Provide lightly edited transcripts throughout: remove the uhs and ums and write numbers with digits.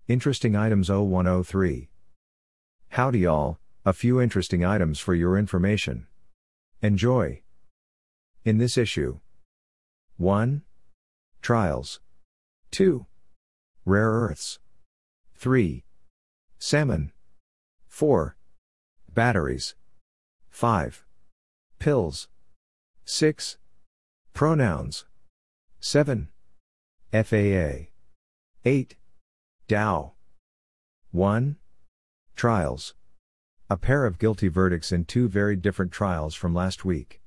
Interesting items 0103. Howdy y'all, a few interesting items for your information. Enjoy. In this issue: 1. Trials. 2. Rare earths. 3. Salmon. 4. Batteries. 5. Pills. 6. Pronouns. 7. FAA. 8. Dow. 1. Trials. A pair of guilty verdicts in two very different trials from last week.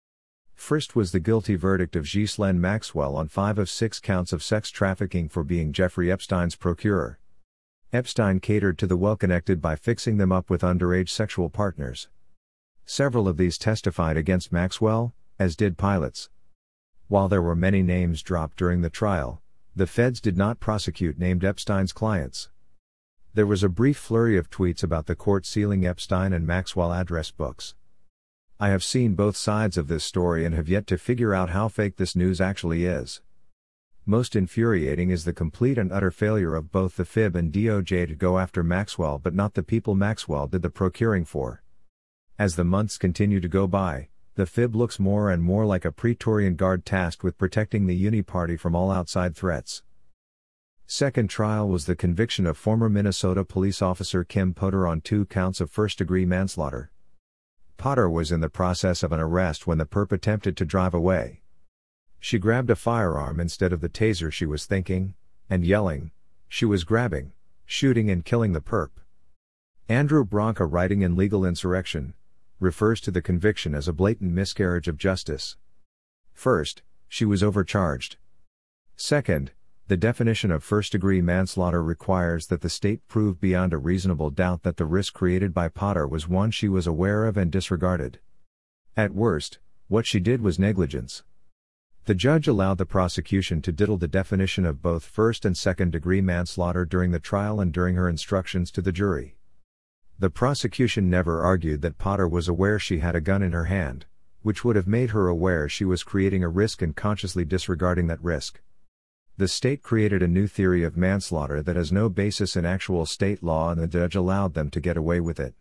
First was the guilty verdict of Ghislaine Maxwell on 5 of 6 counts of sex trafficking for being Jeffrey Epstein's procurer. Epstein catered to the well-connected by fixing them up with underage sexual partners. Several of these testified against Maxwell, as did pilots. While there were many names dropped during the trial, the feds did not prosecute named Epstein's clients. There was a brief flurry of tweets about the court sealing Epstein and Maxwell address books. I have seen both sides of this story and have yet to figure out how fake this news actually is. Most infuriating is the complete and utter failure of both the FIB and DOJ to go after Maxwell but not the people Maxwell did the procuring for. As the months continue to go by, the FIB looks more and more like a Praetorian Guard tasked with protecting the Uni Party from all outside threats. Second trial was the conviction of former Minnesota police officer Kim Potter on 2 counts of first-degree manslaughter. Potter was in the process of an arrest when the perp attempted to drive away. She grabbed a firearm instead of the taser she was thinking, and yelling, she was grabbing, shooting and killing the perp. Andrew Branca, writing in Legal Insurrection, refers to the conviction as a blatant miscarriage of justice. First, she was overcharged. Second, the definition of first-degree manslaughter requires that the state prove beyond a reasonable doubt that the risk created by Potter was one she was aware of and disregarded. At worst, what she did was negligence. The judge allowed the prosecution to diddle the definition of both first and second-degree manslaughter during the trial and during her instructions to the jury. The prosecution never argued that Potter was aware she had a gun in her hand, which would have made her aware she was creating a risk and consciously disregarding that risk. The state created a new theory of manslaughter that has no basis in actual state law, and the judge allowed them to get away with it.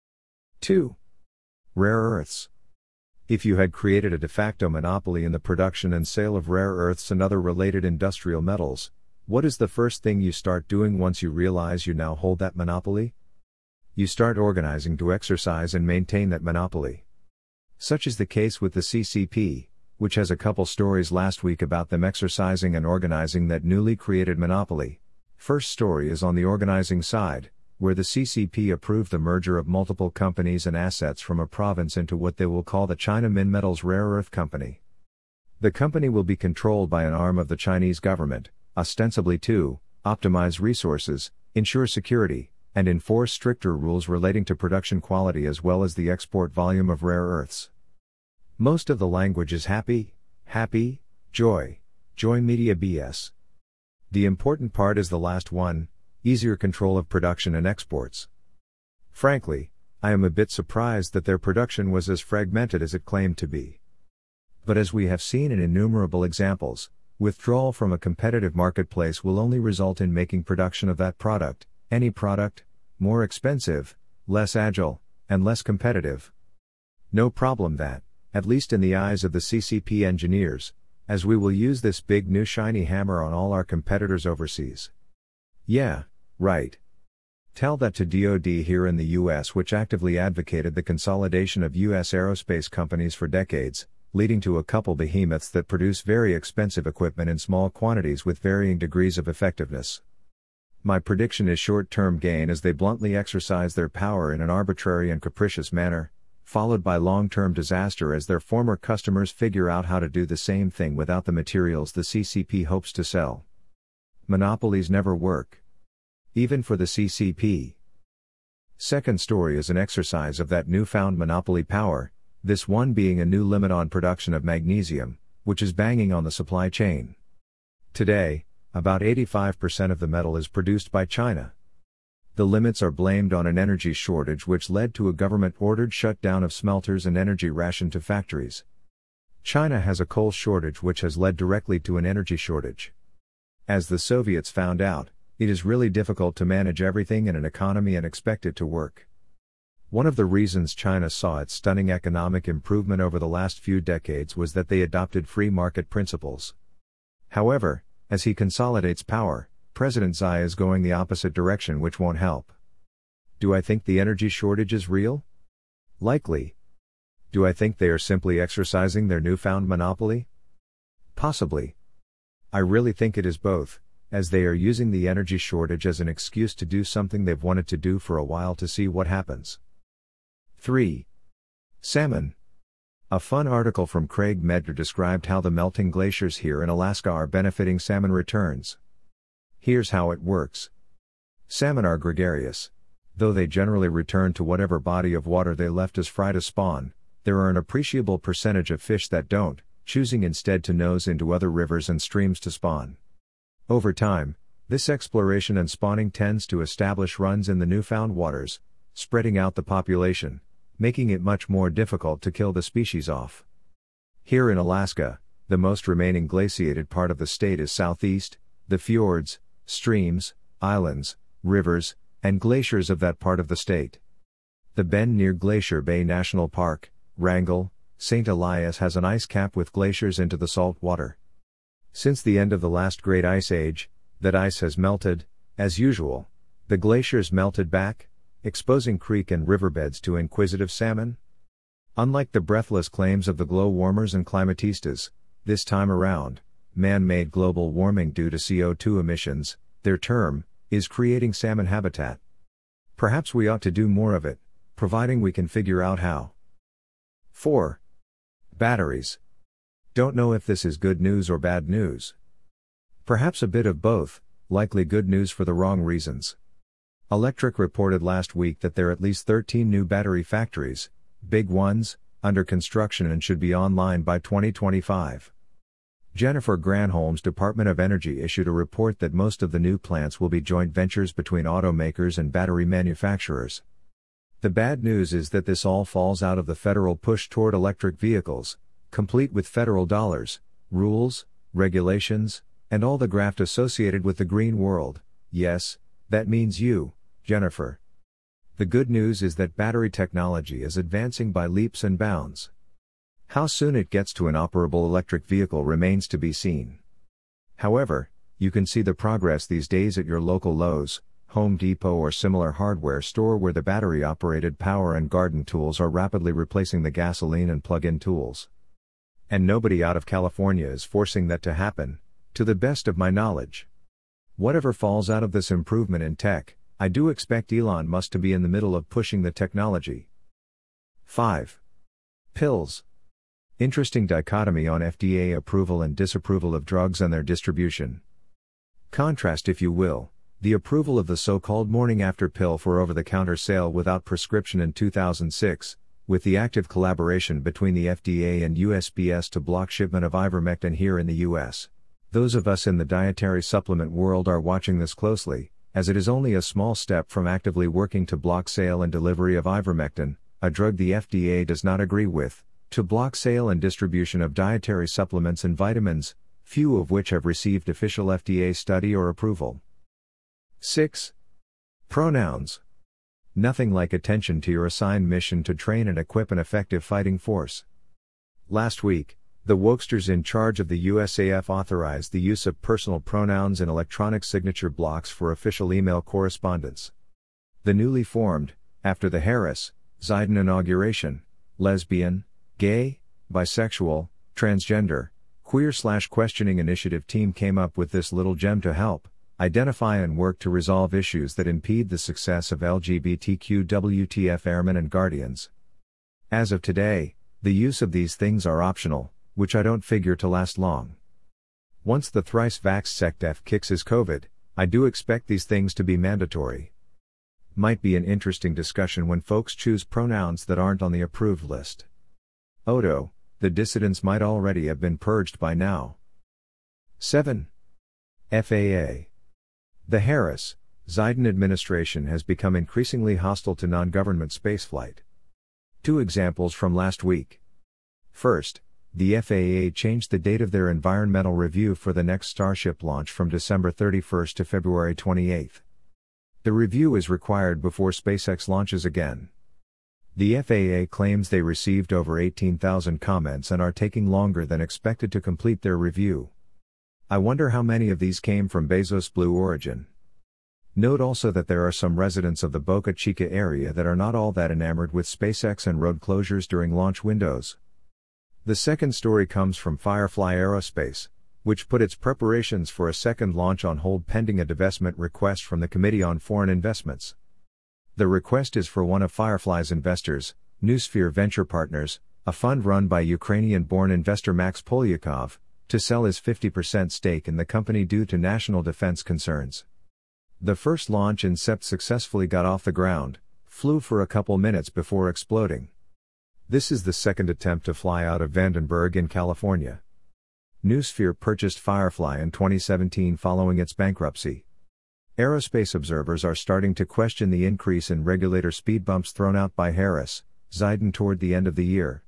2. Rare earths. If you had created a de facto monopoly in the production and sale of rare earths and other related industrial metals, what is the first thing you start doing once you realize you now hold that monopoly? You start organizing to exercise and maintain that monopoly. Such is the case with the CCP, which has a couple stories last week about them exercising and organizing that newly created monopoly. First story is on the organizing side, where the CCP approved the merger of multiple companies and assets from a province into what they will call the China Minmetals Rare Earth Company. The company will be controlled by an arm of the Chinese government, ostensibly to optimize resources, ensure security, and enforce stricter rules relating to production quality as well as the export volume of rare earths. Most of the language is happy, joy media BS. The important part is the last one, easier control of production and exports. Frankly, I am a bit surprised that their production was as fragmented as it claimed to be. But as we have seen in innumerable examples, withdrawal from a competitive marketplace will only result in making production of that product, any product, more expensive, less agile, and less competitive. No problem that, at least in the eyes of the CCP engineers, as we will use this big new shiny hammer on all our competitors overseas. Yeah, right. Tell that to DoD here in the US, which actively advocated the consolidation of US aerospace companies for decades, leading to a couple behemoths that produce very expensive equipment in small quantities with varying degrees of effectiveness. My prediction is short-term gain as they bluntly exercise their power in an arbitrary and capricious manner, followed by long-term disaster as their former customers figure out how to do the same thing without the materials the CCP hopes to sell. Monopolies never work. Even for the CCP. Second story is an exercise of that newfound monopoly power, this one being a new limit on production of magnesium, which is banging on the supply chain. Today, about 85% of the metal is produced by China. The limits are blamed on an energy shortage which led to a government-ordered shutdown of smelters and energy ration to factories. China has a coal shortage which has led directly to an energy shortage. As the Soviets found out, It is really difficult to manage everything in an economy and expect it to work. One of the reasons China saw its stunning economic improvement over the last few decades was that they adopted free market principles. However, as he consolidates power, President Xi is going the opposite direction, which won't help. Do I think the energy shortage is real? Likely. Do I think they are simply exercising their newfound monopoly? Possibly. I really think it is both, as they are using the energy shortage as an excuse to do something they've wanted to do for a while to see what happens. 3. Salmon. A fun article from Craig Medgar described how the melting glaciers here in Alaska are benefiting salmon returns. Here's how it works. Salmon are gregarious. Though they generally return to whatever body of water they left as fry to spawn, there are an appreciable percentage of fish that don't, choosing instead to nose into other rivers and streams to spawn. Over time, this exploration and spawning tends to establish runs in the newfound waters, spreading out the population, making it much more difficult to kill the species off. Here in Alaska, the most remaining glaciated part of the state is southeast. The fjords, streams, islands, rivers, and glaciers of that part of the state. The bend near Glacier Bay National Park, Wrangell, St. Elias has an ice cap with glaciers into the salt water. Since the end of the last great ice age, that ice has melted, as usual. The glaciers melted back, exposing creek and riverbeds to inquisitive salmon. Unlike the breathless claims of the glow warmers and climatistas, this time around, man-made global warming due to CO2 emissions, their term, is creating salmon habitat. Perhaps we ought to do more of it, providing we can figure out how. 4. Batteries. Don't know if this is good news or bad news. Perhaps a bit of both, likely good news for the wrong reasons. Electric reported last week that there are at least 13 new battery factories, big ones, under construction and should be online by 2025. Jennifer Granholm's Department of Energy issued a report that most of the new plants will be joint ventures between automakers and battery manufacturers. The bad news is that this all falls out of the federal push toward electric vehicles, complete with federal dollars, rules, regulations, and all the graft associated with the green world. Yes, that means you, Jennifer. The good news is that battery technology is advancing by leaps and bounds. How soon it gets to an operable electric vehicle remains to be seen. However, you can see the progress these days at your local Lowe's, Home Depot or similar hardware store where the battery-operated power and garden tools are rapidly replacing the gasoline and plug-in tools. And nobody out of California is forcing that to happen, to the best of my knowledge. Whatever falls out of this improvement in tech, I do expect Elon Musk to be in the middle of pushing the technology. 5. Pills. Interesting dichotomy on FDA approval and disapproval of drugs and their distribution. Contrast, if you will, the approval of the so-called morning after pill for over-the-counter sale without prescription in 2006, with the active collaboration between the FDA and USPS to block shipment of ivermectin here in the US. Those of us in the dietary supplement world are watching this closely, as it is only a small step from actively working to block sale and delivery of ivermectin, a drug the FDA does not agree with, to block sale and distribution of dietary supplements and vitamins, few of which have received official FDA study or approval. 6. Pronouns. Nothing like attention to your assigned mission to train and equip an effective fighting force. Last week, the wokesters in charge of the USAF authorized the use of personal pronouns in electronic signature blocks for official email correspondence. The newly formed, after the Harris-Ziden inauguration, lesbian, gay, bisexual, transgender, queer/questioning initiative team came up with this little gem to help identify and work to resolve issues that impede the success of LGBTQ WTF airmen and guardians. As of today, the use of these things are optional, which I don't figure to last long. Once the thrice-vaxxed SecDef kicks his COVID, I do expect these things to be mandatory. Might be an interesting discussion when folks choose pronouns that aren't on the approved list. Odo, the dissidents might already have been purged by now. 7. FAA. The Harris-Ziden administration has become increasingly hostile to non-government spaceflight. 2 examples from last week. First, The FAA changed the date of their environmental review for the next Starship launch from December 31 to February 28. The review is required before SpaceX launches again. The FAA claims they received over 18,000 comments and are taking longer than expected to complete their review. I wonder how many of these came from Bezos' Blue Origin. Note also that there are some residents of the Boca Chica area that are not all that enamored with SpaceX and road closures during launch windows. The second story comes from Firefly Aerospace, which put its preparations for a second launch on hold pending a divestment request from the Committee on Foreign Investments. The request is for one of Firefly's investors, Noosphere Venture Partners, a fund run by Ukrainian-born investor Max Polyakov, to sell his 50% stake in the company due to national defense concerns. The first launch in SEPT successfully got off the ground, flew for a couple minutes before exploding. This is the second attempt to fly out of Vandenberg in California. Noosphere purchased Firefly in 2017 following its bankruptcy. Aerospace observers are starting to question the increase in regulator speed bumps thrown out by Harris, Ziden toward the end of the year.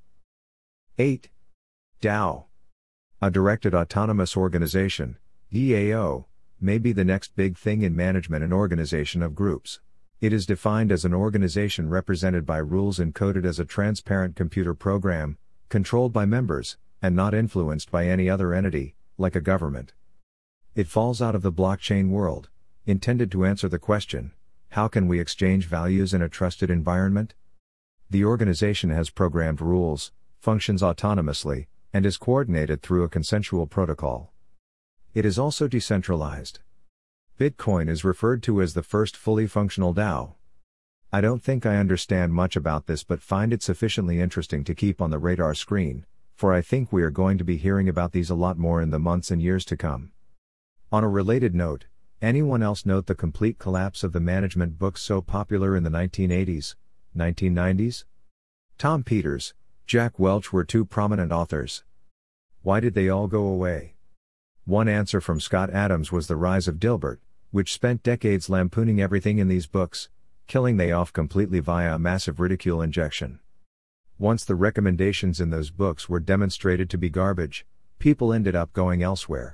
8. DAO. A Directed Autonomous Organization, DAO, may be the next big thing in management and organization of groups. It is defined as an organization represented by rules encoded as a transparent computer program, controlled by members, and not influenced by any other entity, like a government. It falls out of the blockchain world, intended to answer the question, how can we exchange values in a trusted environment? The organization has programmed rules, functions autonomously, and is coordinated through a consensual protocol. It is also decentralized. Bitcoin is referred to as the first fully functional DAO. I don't think I understand much about this but find it sufficiently interesting to keep on the radar screen, for I think we are going to be hearing about these a lot more in the months and years to come. On a related note, anyone else note the complete collapse of the management books so popular in the 1980s, 1990s? Tom Peters, Jack Welch were two prominent authors. Why did they all go away? One answer from Scott Adams was the rise of Dilbert, which spent decades lampooning everything in these books, killing they off completely via a massive ridicule injection. Once the recommendations in those books were demonstrated to be garbage, people ended up going elsewhere.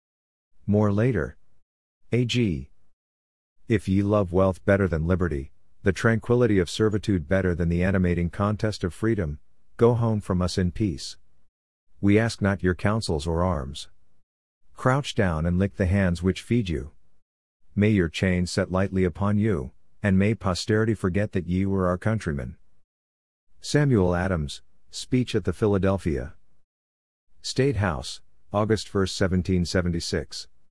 More later. A.G. If ye love wealth better than liberty, the tranquility of servitude better than the animating contest of freedom, go home from us in peace. We ask not your counsels or arms. Crouch down and lick the hands which feed you. May your chains set lightly upon you, and may posterity forget that ye were our countrymen. Samuel Adams, Speech at the Philadelphia State House, August 1, 1776.